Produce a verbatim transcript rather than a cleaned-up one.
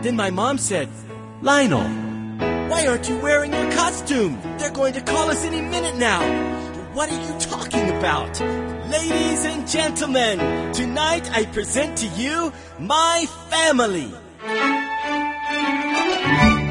Then my mom said, "Lionel, why aren't you wearing your costume? They're going to call us any minute now." "What are you talking about?" Ladies and gentlemen, tonight I present to you my family.